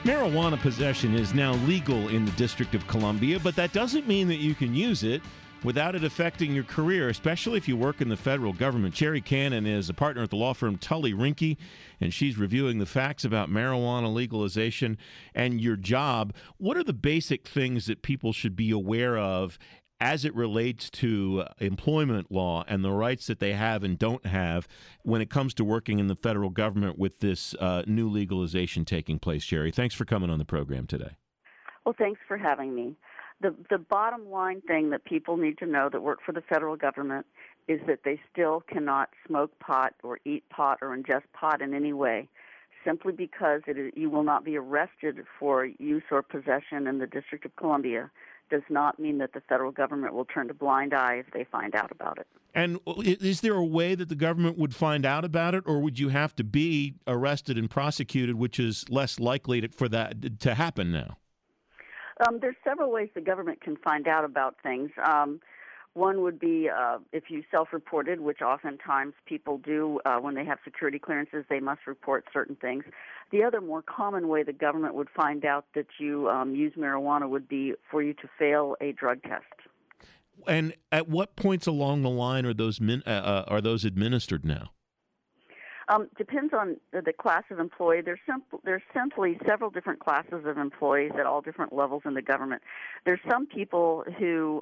Marijuana possession is now legal in the District of Columbia, but that doesn't mean that you can use it without it affecting your career, especially if you work in the federal government. Cherry Cannon is a partner at the law firm Tully Rinke, and she's reviewing the facts about marijuana legalization and your job. What are the basic things that people should be aware of as it relates to employment law and the rights that they have and don't have when it comes to working in the federal government with this new legalization taking place? Cherry, thanks for coming on the program today. Well, thanks for having me. The bottom line thing that people need to know that work for the federal government is that they still cannot smoke pot or eat pot or ingest pot in any way, simply because you will not be arrested for use or possession in the District of Columbia does not mean that the federal government will turn a blind eye if they find out about it. And is there a way that the government would find out about it, or would you have to be arrested and prosecuted, which is less likely for that to happen now? There's several ways the government can find out about things. One would be if you self-reported, which oftentimes people do when they have security clearances, they must report certain things. The other more common way the government would find out that you use marijuana would be for you to fail a drug test. And at what points along the line are those administered now? Depends on the class of employee. There's simply several different classes of employees at all different levels in the government. There's some people who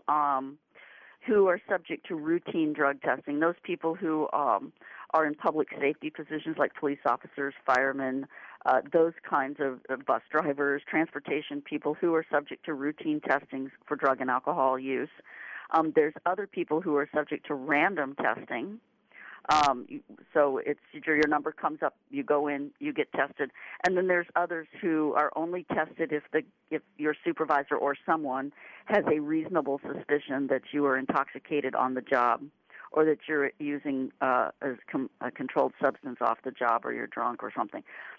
are subject to routine drug testing. Those people who are in public safety positions like police officers, firemen, those kinds of bus drivers, transportation people who are subject to routine testings for drug and alcohol use. There's other people who are subject to random testing. So it's your number comes up, you go in, you get tested, and then there's others who are only tested if your supervisor or someone has a reasonable suspicion that you are intoxicated on the job, or that you're using a controlled substance off the job, or you're drunk or something.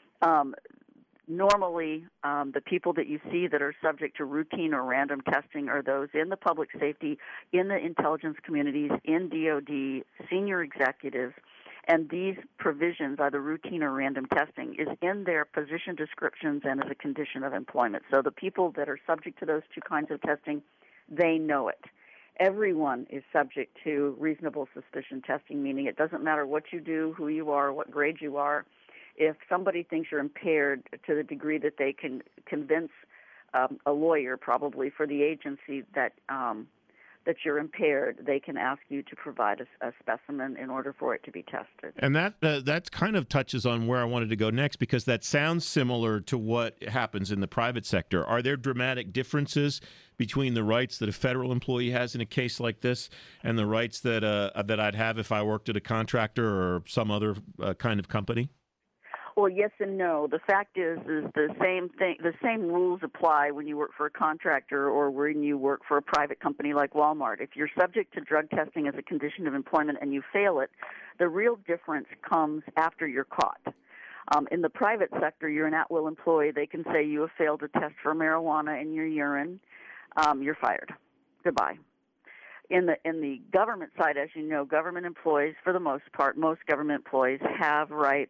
Normally, the people that you see that are subject to routine or random testing are those in the public safety, in the intelligence communities, in DOD, senior executives, and these provisions, either routine or random testing, is in their position descriptions and as a condition of employment. So the people that are subject to those two kinds of testing, they know it. Everyone is subject to reasonable suspicion testing, meaning it doesn't matter what you do, who you are, what grade you are. If somebody thinks you're impaired to the degree that they can convince a lawyer, probably for the agency, that you're impaired, they can ask you to provide a specimen in order for it to be tested. And that kind of touches on where I wanted to go next, because that sounds similar to what happens in the private sector. Are there dramatic differences between the rights that a federal employee has in a case like this and the rights that I'd have if I worked at a contractor or some other kind of company? Well, yes and no. The fact is the same thing. The same rules apply when you work for a contractor or when you work for a private company like Walmart. If you're subject to drug testing as a condition of employment and you fail it, the real difference comes after you're caught. In the private sector, you're an at-will employee. They can say you have failed a test for marijuana in your urine. You're fired. Goodbye. In the government side, as you know, government employees, for the most part, most government employees have rights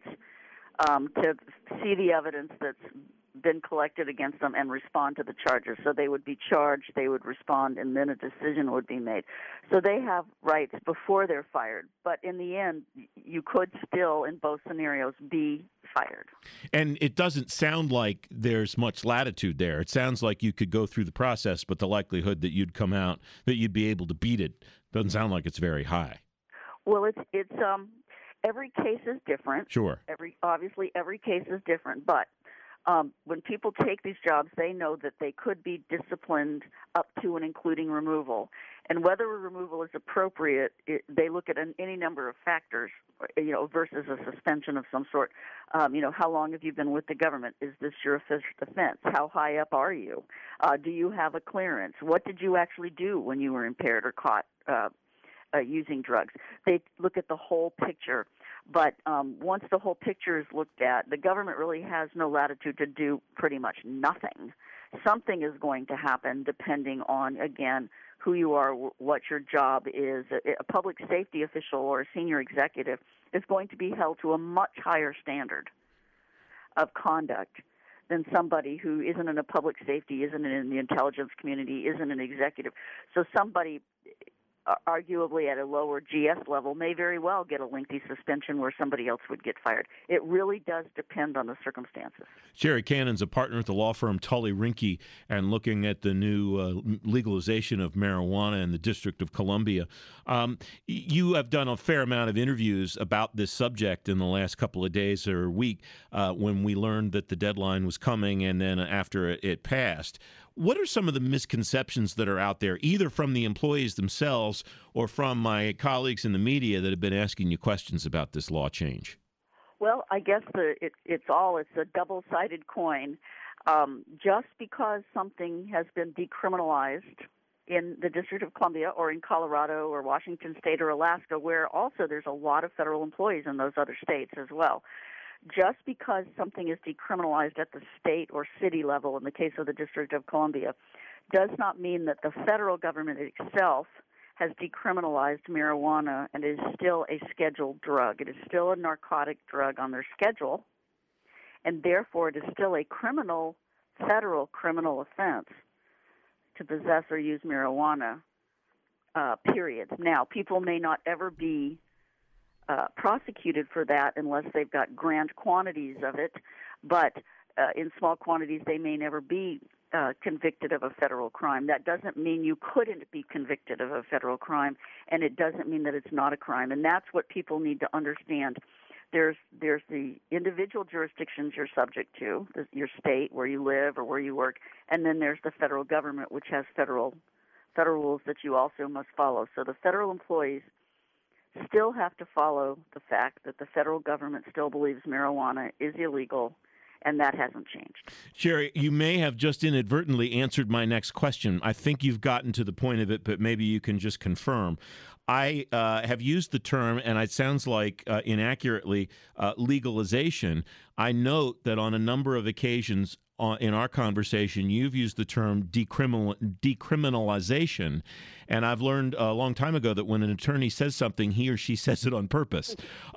to see the evidence that's been collected against them and respond to the charges. So they would be charged, they would respond, and then a decision would be made. So they have rights before they're fired. But in the end, you could still, in both scenarios, be fired. And it doesn't sound like there's much latitude there. It sounds like you could go through the process, but the likelihood that you'd come out, that you'd be able to beat it, doesn't sound like it's very high. Well, it's every case is different. Sure. Obviously, every case is different. But when people take these jobs, they know that they could be disciplined up to and including removal. And whether a removal is appropriate, they look at any number of factors, versus a suspension of some sort. How long have you been with the government? Is this your first offense? How high up are you? Do you have a clearance? What did you actually do when you were impaired or caught using drugs? They look at the whole picture. But once the whole picture is looked at, the government really has no latitude to do pretty much nothing. Something is going to happen depending on, again, who you are, what your job is. A public safety official or a senior executive is going to be held to a much higher standard of conduct than somebody who isn't in a public safety, isn't in the intelligence community, isn't an executive. So somebody arguably at a lower GS level may very well get a lengthy suspension where somebody else would get fired. It really does depend on the circumstances. Sherry Cannon's a partner at the law firm Tully Rinke and looking at the new legalization of marijuana in the District of Columbia. You have done a fair amount of interviews about this subject in the last couple of days or week when we learned that the deadline was coming and then after it passed. What are some of the misconceptions that are out there, either from the employees themselves or from my colleagues in the media that have been asking you questions about this law change? Well, I guess it's a double-sided coin. Just because something has been decriminalized in the District of Columbia or in Colorado or Washington State or Alaska, where also there's a lot of federal employees in those other states as well, just because something is decriminalized at the state or city level, in the case of the District of Columbia, does not mean that the federal government itself has decriminalized marijuana and is still a scheduled drug. It is still a narcotic drug on their schedule, and therefore it is still a federal criminal offense to possess or use marijuana, period. Now, people may not ever be prosecuted for that unless they've got grand quantities of it, but in small quantities they may never be convicted of a federal crime. That doesn't mean you couldn't be convicted of a federal crime, and it doesn't mean that it's not a crime, and that's what people need to understand. There's the individual jurisdictions you're subject to, your state where you live or where you work, and then there's the federal government, which has federal rules that you also must follow. So the federal employees still have to follow the fact that the federal government still believes marijuana is illegal, and that hasn't changed. Sherry, you may have just inadvertently answered my next question. I think you've gotten to the point of it, but maybe you can just confirm. I have used the term, and it sounds like inaccurately, legalization. I note that on a number of occasions in our conversation, you've used the term decriminalization, and I've learned a long time ago that when an attorney says something, he or she says it on purpose.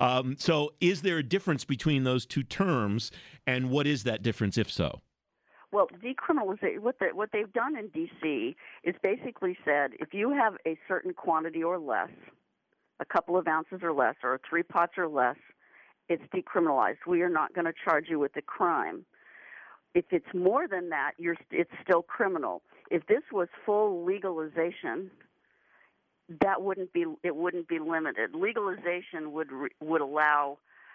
So is there a difference between those two terms, and what is that difference, if so? Well, decriminalization, what they've done in D.C. is basically said if you have a certain quantity or less, a couple of ounces or less, or 3 pots or less, it's decriminalized. We are not going to charge you with a crime. If it's more than that, it's still criminal. If this was full legalization, it wouldn't be limited. Legalization would allow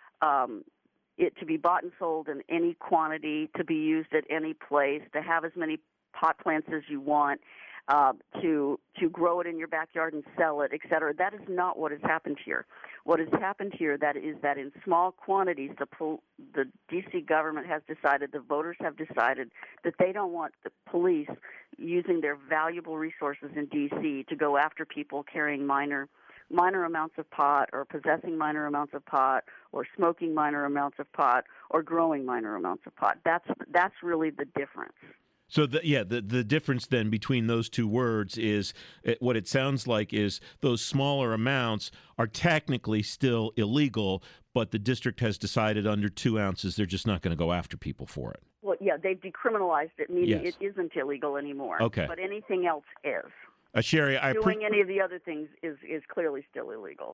it to be bought and sold in any quantity, to be used at any place, to have as many pot plants as you want, to grow it in your backyard and sell it, et cetera. That is not what has happened here. What has happened here is that in small quantities, the D.C. government has decided, the voters have decided that they don't want the police using their valuable resources in D.C. to go after people carrying minor amounts of pot or possessing minor amounts of pot or smoking minor amounts of pot or growing minor amounts of pot. That's really the difference. So, the difference then between those two words is what it sounds like is those smaller amounts are technically still illegal, but the district has decided under 2 ounces they're just not going to go after people for it. Well, yeah, they've decriminalized it, meaning Yes. It isn't illegal anymore. Okay. But anything else is. Sherry, Doing any of the other things is clearly still illegal.